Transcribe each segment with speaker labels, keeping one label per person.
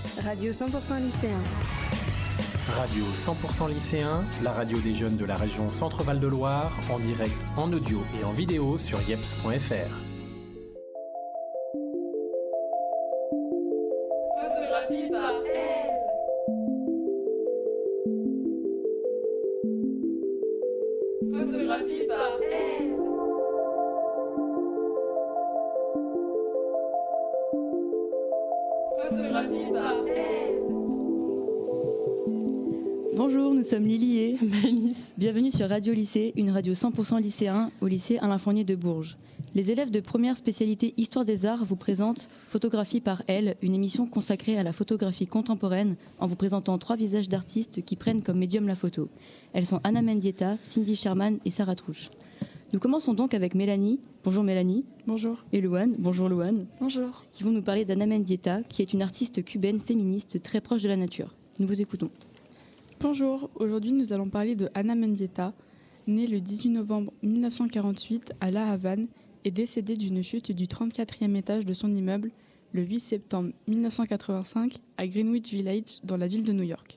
Speaker 1: Radio 100% lycéen.
Speaker 2: Radio 100% lycéen, la radio des jeunes de la région Centre-Val de Loire, en direct, en audio et en vidéo sur yeps.fr.
Speaker 3: Photographie par elle. Photographie par elle. Photographie par elle.
Speaker 4: Bonjour, nous sommes Lily et Maëlys. Bienvenue sur Radio Lycée, une radio 100% lycéen au lycée Alain Fournier de Bourges. Les élèves de première spécialité Histoire des Arts vous présentent Photographie par elle, une émission consacrée à la photographie contemporaine en vous présentant 3 visages d'artistes qui prennent comme médium la photo. Elles sont Anna Mendieta, Cindy Sherman et Sarah Trouche. Nous commençons donc avec Mélanie. Bonjour Mélanie.
Speaker 5: Bonjour.
Speaker 4: Et Louane. Bonjour Louane.
Speaker 5: Bonjour.
Speaker 4: Qui vont nous parler d'Anna Mendieta, qui est une artiste cubaine féministe très proche de la nature. Nous vous écoutons.
Speaker 5: Bonjour, aujourd'hui nous allons parler de Anna Mendieta, née le 18 novembre 1948 à La Havane et décédée d'une chute du 34e étage de son immeuble le 8 septembre 1985 à Greenwich Village dans la ville de New York.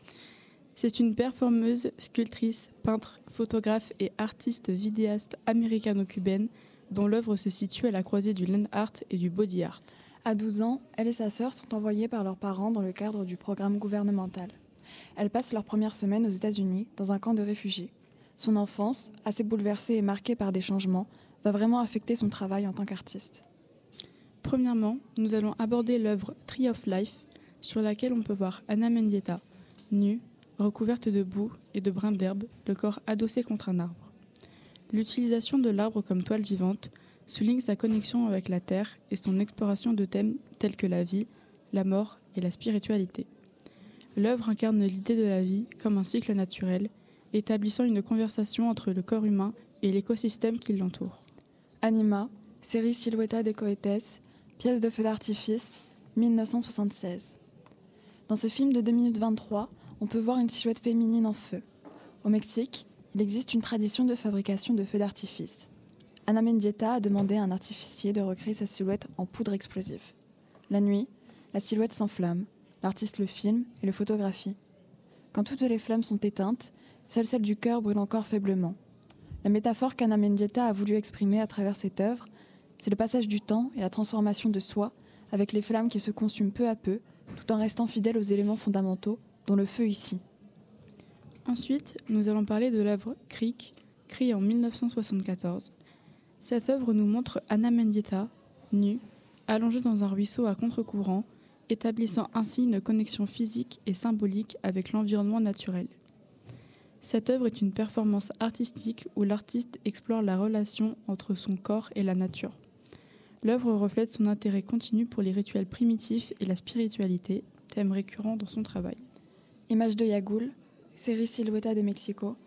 Speaker 5: C'est une performeuse, sculptrice, peintre, photographe et artiste vidéaste américano-cubaine dont l'œuvre se situe à la croisée du land art et du body art.
Speaker 6: À 12 ans, elle et sa sœur sont envoyées par leurs parents dans le cadre du programme gouvernemental. Elles passent leur première semaine aux États-Unis, dans un camp de réfugiés. Son enfance, assez bouleversée et marquée par des changements, va vraiment affecter son travail en tant qu'artiste.
Speaker 5: Premièrement, nous allons aborder l'œuvre Tree of Life, sur laquelle on peut voir Anna Mendieta, nue, recouverte de boue et de brins d'herbe, le corps adossé contre un arbre. L'utilisation de l'arbre comme toile vivante souligne sa connexion avec la terre et son exploration de thèmes tels que la vie, la mort et la spiritualité. L'œuvre incarne l'idée de la vie comme un cycle naturel, établissant une conversation entre le corps humain et l'écosystème qui l'entoure.
Speaker 6: Anima, série Silueta de Cohetes, pièce de feu d'artifice, 1976. Dans ce film de 2 minutes 23, on peut voir une silhouette féminine en feu. Au Mexique, il existe une tradition de fabrication de feux d'artifice. Anna Mendieta a demandé à un artificier de recréer sa silhouette en poudre explosive. La nuit, la silhouette s'enflamme. L'artiste le filme et le photographie. Quand toutes les flammes sont éteintes, seule celle du cœur brûle encore faiblement. La métaphore qu'Anna Mendieta a voulu exprimer à travers cette œuvre, c'est le passage du temps et la transformation de soi avec les flammes qui se consument peu à peu, tout en restant fidèles aux éléments fondamentaux, dont le feu ici.
Speaker 5: Ensuite, nous allons parler de l'œuvre Creek, créée en 1974. Cette œuvre nous montre Anna Mendieta, nue, allongée dans un ruisseau à contre-courant, établissant ainsi une connexion physique et symbolique avec l'environnement naturel. Cette œuvre est une performance artistique où l'artiste explore la relation entre son corps et la nature. L'œuvre reflète son intérêt continu pour les rituels primitifs et la spiritualité, thème récurrent dans son travail.
Speaker 6: Image de Yagoul, série Silueta de Mexico,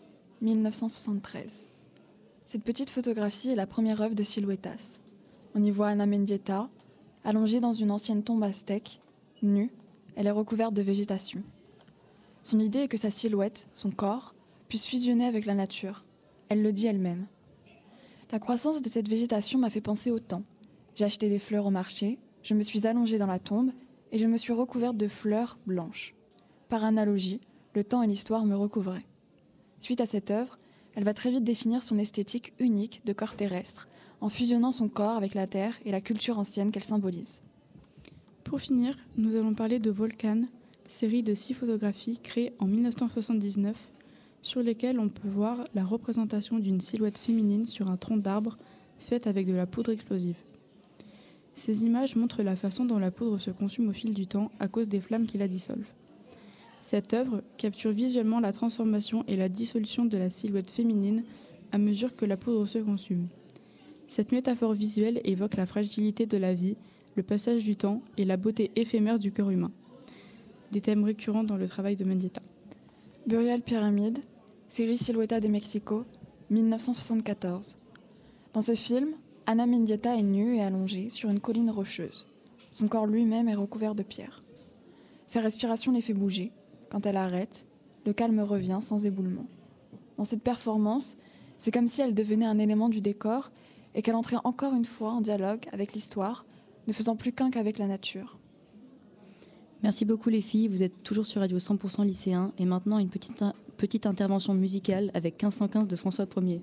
Speaker 6: 1973. Cette petite photographie est la première œuvre de Siluetas. On y voit Anna Mendieta, allongée dans une ancienne tombe aztèque. Nue, elle est recouverte de végétation. Son idée est que sa silhouette, son corps, puisse fusionner avec la nature. Elle le dit elle-même. La croissance de cette végétation m'a fait penser au temps. J'ai acheté des fleurs au marché, je me suis allongée dans la tombe et je me suis recouverte de fleurs blanches. Par analogie, le temps et l'histoire me recouvraient. Suite à cette œuvre, elle va très vite définir son esthétique unique de corps terrestre, en fusionnant son corps avec la terre et la culture ancienne qu'elle symbolise.
Speaker 5: Pour finir, nous allons parler de Volcan, série de 6 photographies créées en 1979, sur lesquelles on peut voir la représentation d'une silhouette féminine sur un tronc d'arbre faite avec de la poudre explosive. Ces images montrent la façon dont la poudre se consume au fil du temps à cause des flammes qui la dissolvent. Cette œuvre capture visuellement la transformation et la dissolution de la silhouette féminine à mesure que la poudre se consume. Cette métaphore visuelle évoque la fragilité de la vie, le passage du temps et la beauté éphémère du corps humain. Des thèmes récurrents dans le travail de Mendieta.
Speaker 6: Burial Pyramide, série Silueta de Mexico, 1974. Dans ce film, Anna Mendieta est nue et allongée sur une colline rocheuse. Son corps lui-même est recouvert de pierres. Sa respiration les fait bouger. Quand elle arrête, le calme revient sans éboulement. Dans cette performance, c'est comme si elle devenait un élément du décor et qu'elle entrait encore une fois en dialogue avec l'histoire, ne faisant plus qu'un qu'avec la nature.
Speaker 4: Merci beaucoup les filles, vous êtes toujours sur Radio 100% lycéen et maintenant une petite intervention musicale avec 1515 de François Ier.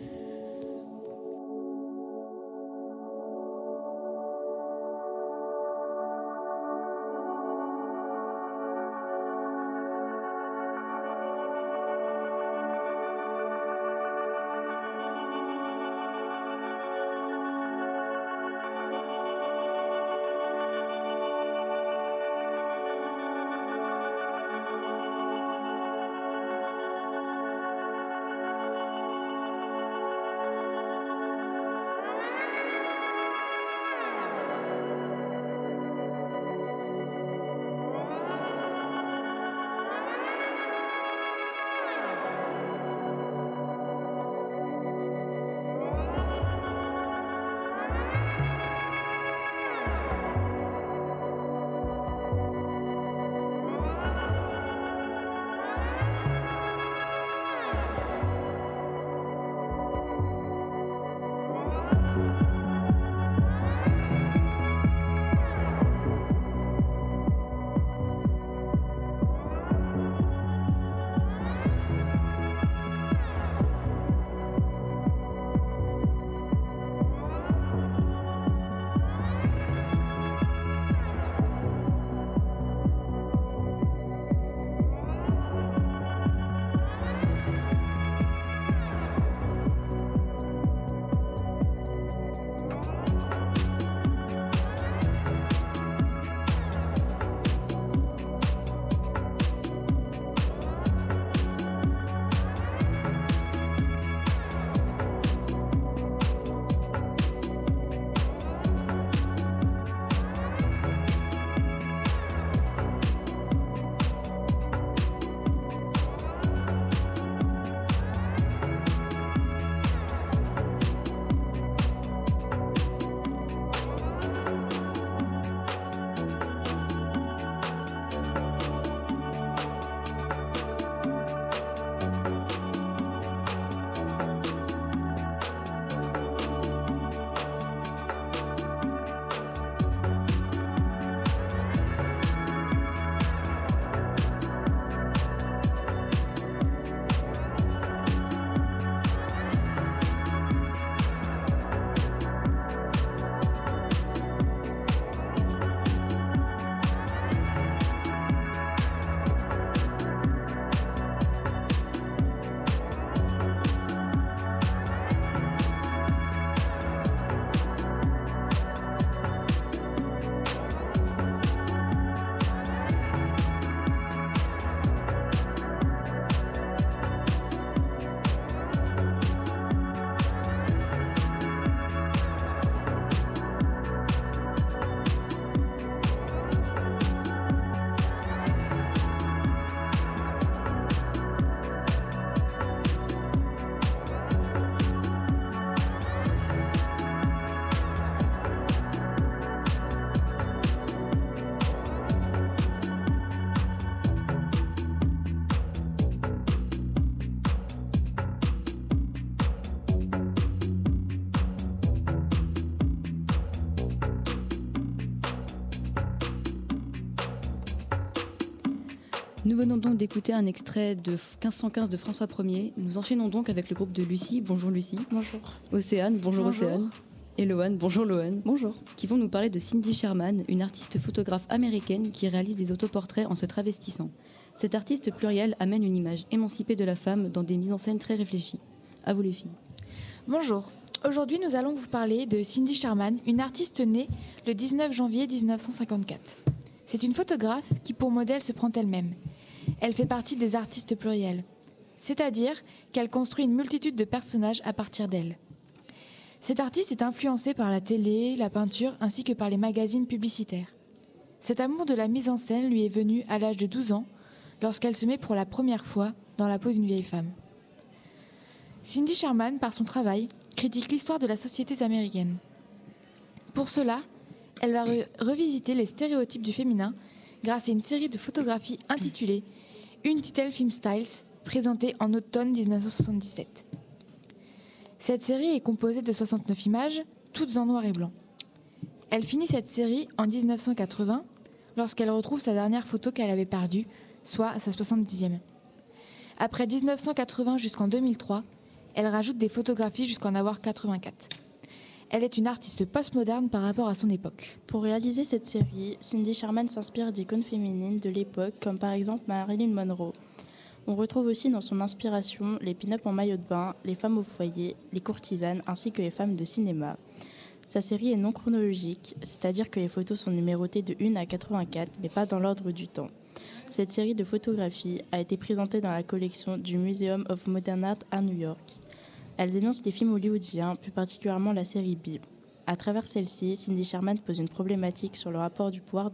Speaker 4: Nous venons donc d'écouter un extrait de 1515 de François Ier. Nous enchaînons donc avec le groupe de Lucie. Bonjour Lucie.
Speaker 6: Bonjour.
Speaker 4: Océane. Bonjour Océane. Et Loane. Bonjour Loane.
Speaker 6: Bonjour.
Speaker 4: Qui vont nous parler de Cindy Sherman, une artiste photographe américaine qui réalise des autoportraits en se travestissant. Cette artiste plurielle amène une image émancipée de la femme dans des mises en scène très réfléchies. À vous les filles.
Speaker 1: Bonjour. Aujourd'hui, nous allons vous parler de Cindy Sherman, une artiste née le 19 janvier 1954. C'est une photographe qui, pour modèle, se prend elle-même. Elle fait partie des artistes pluriels, c'est-à-dire qu'elle construit une multitude de personnages à partir d'elle. Cette artiste est influencée par la télé, la peinture, ainsi que par les magazines publicitaires. Cet amour de la mise en scène lui est venu à l'âge de 12 ans, lorsqu'elle se met pour la première fois dans la peau d'une vieille femme. Cindy Sherman, par son travail, critique l'histoire de la société américaine. Pour cela, elle va revisiter les stéréotypes du féminin grâce à une série de photographies intitulée « Untitled Film Styles » présentée en automne 1977. Cette série est composée de 69 images, toutes en noir et blanc. Elle finit cette série en 1980 lorsqu'elle retrouve sa dernière photo qu'elle avait perdue, soit sa 70e. Après 1980 jusqu'en 2003, elle rajoute des photographies jusqu'en avoir 84. Elle est une artiste postmoderne par rapport à son époque.
Speaker 7: Pour réaliser cette série, Cindy Sherman s'inspire d'icônes féminines de l'époque, comme par exemple Marilyn Monroe. On retrouve aussi dans son inspiration les pin-up en maillot de bain, les femmes au foyer, les courtisanes ainsi que les femmes de cinéma. Sa série est non chronologique, c'est-à-dire que les photos sont numérotées de 1 à 84, mais pas dans l'ordre du temps. Cette série de photographies a été présentée dans la collection du Museum of Modern Art à New York. Elle dénonce les films hollywoodiens, plus particulièrement la série B. À travers celle-ci, Cindy Sherman pose une problématique sur le rapport du pouvoir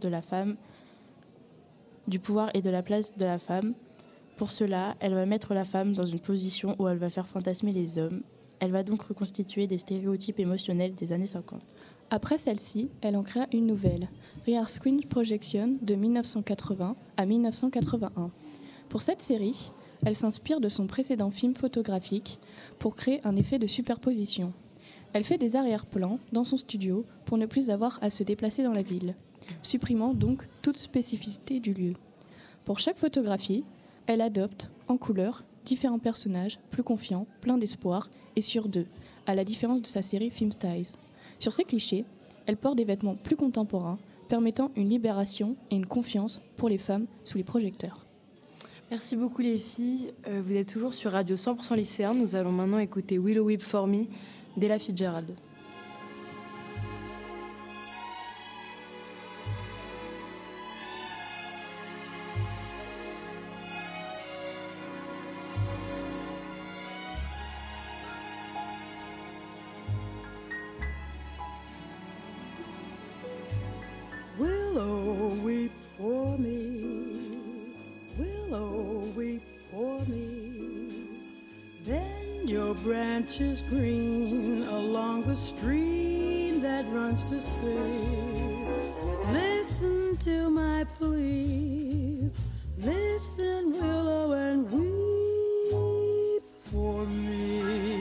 Speaker 7: et de la place de la femme. Pour cela, elle va mettre la femme dans une position où elle va faire fantasmer les hommes. Elle va donc reconstituer des stéréotypes émotionnels des années 50.
Speaker 5: Après celle-ci, elle en créa une nouvelle, Rear Screen Projection de 1980 à 1981. Pour cette série, elle s'inspire de son précédent film photographique pour créer un effet de superposition. Elle fait des arrière-plans dans son studio pour ne plus avoir à se déplacer dans la ville, supprimant donc toute spécificité du lieu. Pour chaque photographie, elle adopte, en couleur, différents personnages plus confiants, pleins d'espoir et sûrs d'eux, à la différence de sa série Film Styles. Sur ces clichés, elle porte des vêtements plus contemporains, permettant une libération et une confiance pour les femmes sous les projecteurs.
Speaker 8: Merci beaucoup les filles. Vous êtes toujours sur Radio 100% lycéen. Nous allons maintenant écouter Willow Weep for Me d'Ella Fitzgerald.
Speaker 9: Willow, weep for me. Willow, weep for me. Bend your branches green along the stream that runs to sea. Listen to my plea. Listen, willow, and weep for me.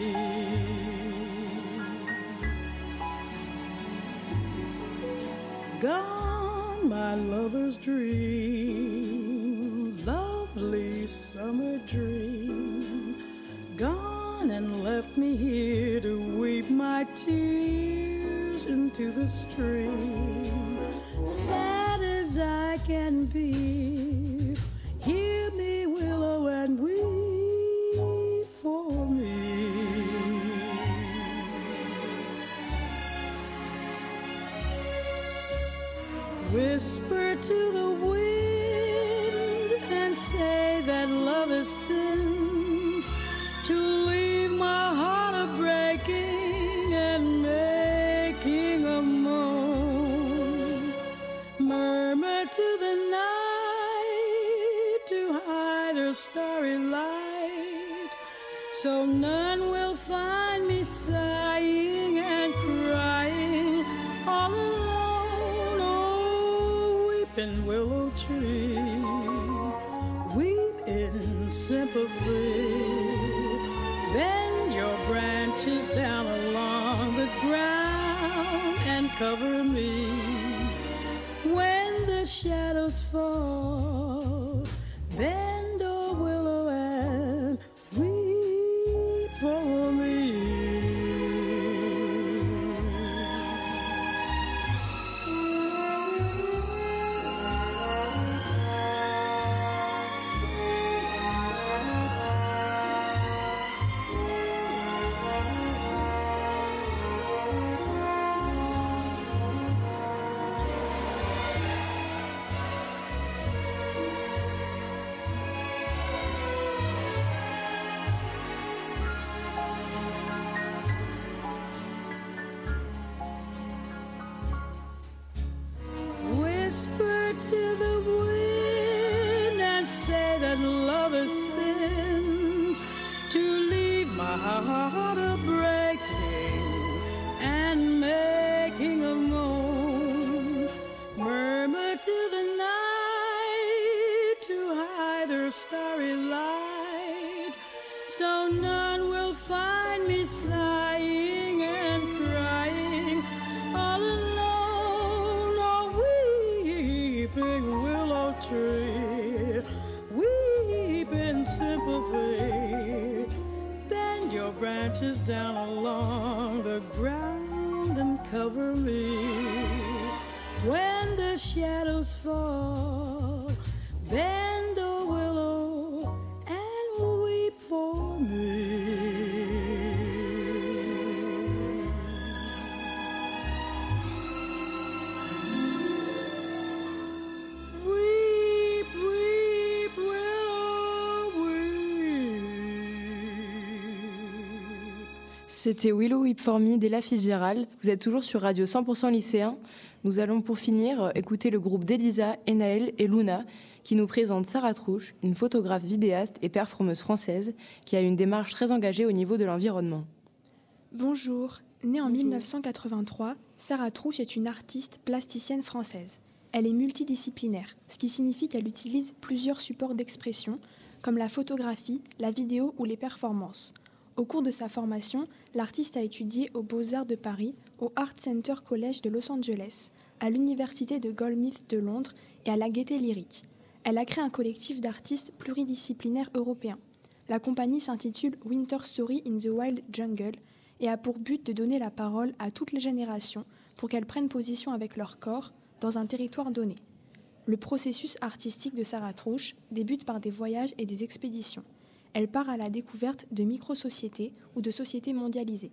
Speaker 9: Gone, my lover's dream, lovely summer dream. Gone and left me here to weep my tears into the stream. Sad as I can be, hear me, willow, and weep for me. Whisper to the wind and say that love is sin, to leave my heart a-breaking and making a moan. Murmur to the night to hide her starry light, so none will find me sighing and crying all alone. Oh, weeping willow tree, weep in sympathy. Bend your branches down along the ground and cover me. When the shadows fall, bend, oh willow, and weep for me. Whisper to the wind and say that love is sin, to leave my heart a-breaking and making a moan. Murmur to the night to hide her starry light, so none will find me sighing and crying all alone. Oh, weeping reaches down along the ground and cover me. When the shadows fall, bend a willow and weep for me. Weep, weep, willow, weep.
Speaker 8: C'était Willow Weep For Me d'Ella Fitzgerald. Vous êtes toujours sur Radio 100% lycéen. Nous allons pour finir écouter le groupe d'Elisa, Enaël et Luna qui nous présente Sarah Trouche, une photographe, vidéaste et performeuse française qui a une démarche très engagée au niveau de l'environnement.
Speaker 10: Bonjour. Née en 1983, Sarah Trouche est une artiste plasticienne française. Elle est multidisciplinaire, ce qui signifie qu'elle utilise plusieurs supports d'expression, comme la photographie, la vidéo ou les performances. Au cours de sa formation, l'artiste a étudié aux Beaux-Arts de Paris, au Art Center College de Los Angeles, à l'Université de Goldsmith de Londres et à la Gaîté Lyrique. Elle a créé un collectif d'artistes pluridisciplinaires européens. La compagnie s'intitule Winter Story in the Wild Jungle et a pour but de donner la parole à toutes les générations pour qu'elles prennent position avec leur corps dans un territoire donné. Le processus artistique de Sarah Trouche débute par des voyages et des expéditions. Elle part à la découverte de micro-sociétés ou de sociétés mondialisées.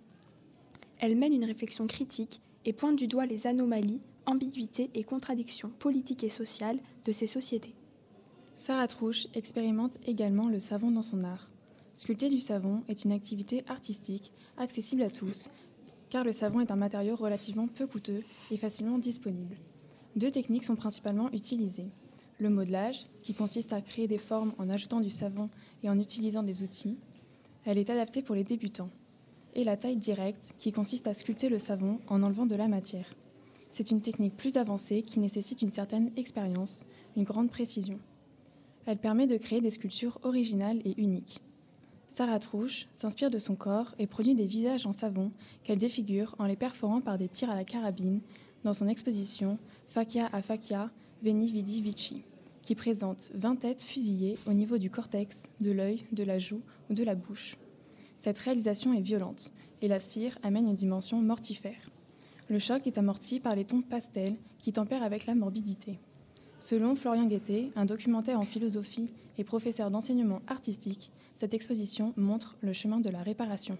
Speaker 10: Elle mène une réflexion critique et pointe du doigt les anomalies, ambiguïtés et contradictions politiques et sociales de ces sociétés.
Speaker 5: Sarah Trouche expérimente également le savon dans son art. Sculpter du savon est une activité artistique accessible à tous, car le savon est un matériau relativement peu coûteux et facilement disponible. Deux techniques sont principalement utilisées. Le modelage, qui consiste à créer des formes en ajoutant du savon et en utilisant des outils. Elle est adaptée pour les débutants. Et la taille directe, qui consiste à sculpter le savon en enlevant de la matière. C'est une technique plus avancée qui nécessite une certaine expérience, une grande précision. Elle permet de créer des sculptures originales et uniques. Sarah Trouche s'inspire de son corps et produit des visages en savon qu'elle défigure en les perforant par des tirs à la carabine dans son exposition Facchia a Facchia, Veni Vidi Vici, qui présente 20 têtes fusillées au niveau du cortex, de l'œil, de la joue ou de la bouche. Cette réalisation est violente et la cire amène une dimension mortifère. Le choc est amorti par les tons pastels qui tempèrent avec la morbidité. Selon Florian Guettet, un documentaire en philosophie et professeur d'enseignement artistique, cette exposition montre le chemin de la réparation.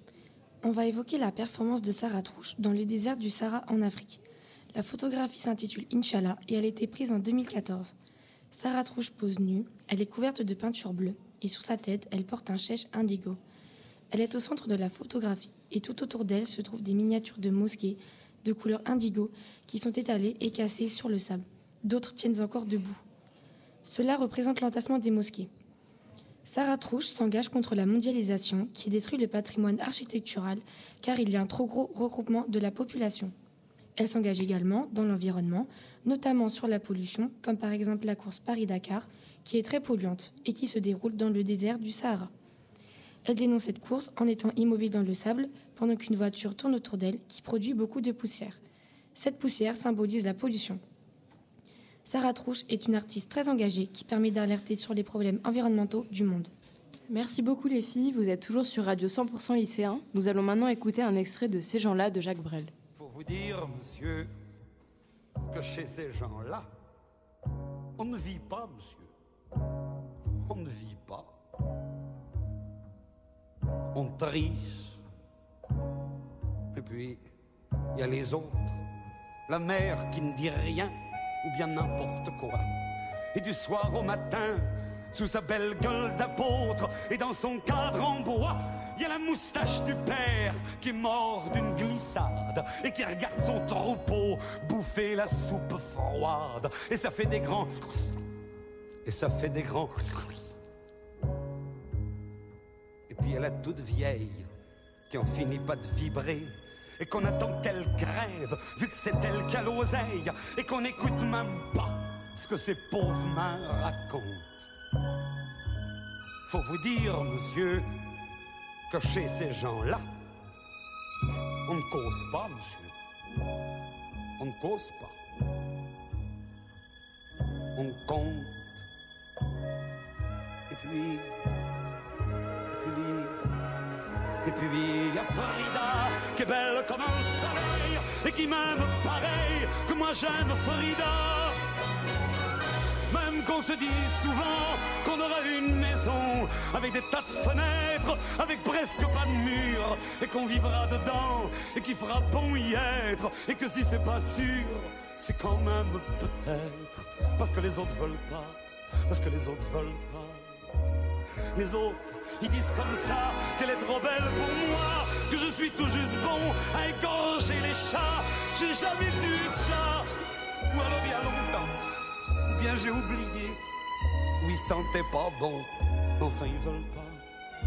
Speaker 11: On va évoquer la performance de Sarah Trouche dans le désert du Sahara en Afrique. La photographie s'intitule Inch'Allah et elle a été prise en 2014. Sarah Trouche pose nue, elle est couverte de peinture bleue et sur sa tête, elle porte un chèche indigo. Elle est au centre de la photographie et tout autour d'elle se trouvent des miniatures de mosquées de couleur indigo qui sont étalées et cassées sur le sable. D'autres tiennent encore debout. Cela représente l'entassement des mosquées. Sarah Trouche s'engage contre la mondialisation qui détruit le patrimoine architectural car il y a un trop gros regroupement de la population. Elle s'engage également dans l'environnement, notamment sur la pollution, comme par exemple la course Paris-Dakar, qui est très polluante et qui se déroule dans le désert du Sahara. Elle dénonce cette course en étant immobile dans le sable pendant qu'une voiture tourne autour d'elle qui produit beaucoup de poussière. Cette poussière symbolise la pollution. Sarah Trouche est une artiste très engagée qui permet d'alerter sur les problèmes environnementaux du monde.
Speaker 8: Merci beaucoup les filles, vous êtes toujours sur Radio 100% lycéen. Nous allons maintenant écouter un extrait de Ces gens-là de Jacques Brel.
Speaker 12: Faut vous dire, monsieur, que chez ces gens-là, on ne vit pas, monsieur. On ne vit pas. On triche. Et puis, il y a les autres. La mère qui ne dit rien, ou bien n'importe quoi. Et du soir au matin, sous sa belle gueule d'apôtre, et dans son cadre en bois, il y a la moustache du père qui est mort d'une glissade et qui regarde son troupeau bouffer la soupe froide. Et ça fait des grands... Et ça fait des grands... Et puis elle a toute vieille qui en finit pas de vibrer et qu'on attend qu'elle crève vu que c'est elle qui a l'oseille et qu'on n'écoute même pas ce que ces pauvres mains racontent. Faut vous dire, monsieur, que chez ces gens-là, on ne cause pas, monsieur. On ne cause pas. On compte. Et puis... Et puis il y a Farida, qui est belle comme un soleil, et qui m'aime pareil que moi j'aime Farida. Même qu'on se dit souvent qu'on aura une maison avec des tas de fenêtres, avec presque pas de murs, et qu'on vivra dedans, et qu'il fera bon y être, et que si c'est pas sûr, c'est quand même peut-être, parce que les autres veulent pas, parce que les autres veulent pas. Les autres, ils disent comme ça qu'elle est trop belle pour moi, que je suis tout juste bon à égorger les chats. J'ai jamais vu de chat, ou alors il y a longtemps, ou bien j'ai oublié, ou ils sentaient pas bon. Enfin ils veulent pas,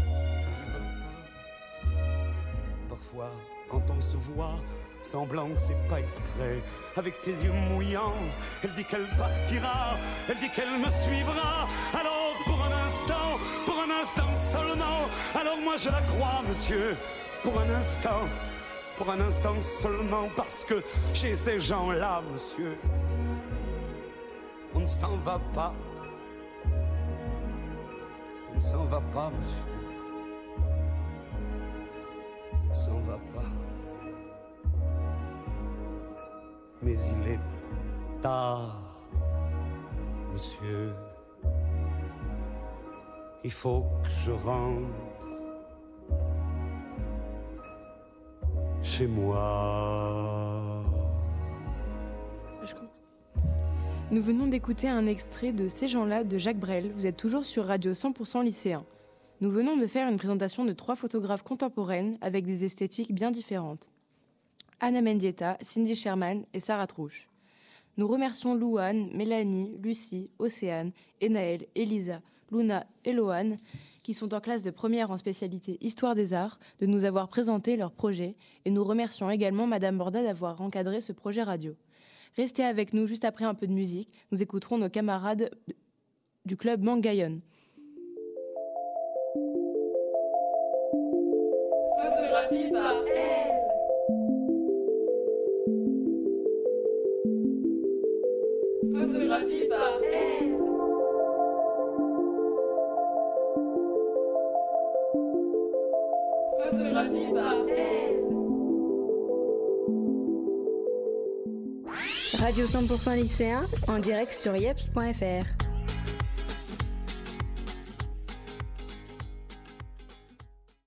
Speaker 12: Parfois, quand on se voit, semblant que c'est pas exprès, avec ses yeux mouillants, elle dit qu'elle partira, elle dit qu'elle me suivra. Alors pour un instant seulement, alors moi je la crois, monsieur, pour un instant seulement, parce que chez ces gens-là, monsieur, on ne s'en va pas. On ne s'en va pas, monsieur. On ne s'en va pas. Mais il est tard, monsieur. Il faut que je rentre chez moi.
Speaker 8: Nous venons d'écouter un extrait de Ces gens-là de Jacques Brel. Vous êtes toujours sur Radio 100% lycéen. Nous venons de faire une présentation de 3 photographes contemporaines avec des esthétiques bien différentes. Ana Mendieta, Cindy Sherman et Sarah Trouche. Nous remercions Louane, Mélanie, Lucie, Océane, Enaël, Elisa, Luna et Loane, qui sont en classe de première en spécialité Histoire des Arts, de nous avoir présenté leur projet, et nous remercions également Madame Borda d'avoir encadré ce projet radio. Restez avec nous juste après un peu de musique, nous écouterons nos camarades du club Mangayon.
Speaker 3: Photographie par elle. Photographie par elle. Photographie par elle.
Speaker 13: Radio 100% lycéen, en direct sur yeps.fr.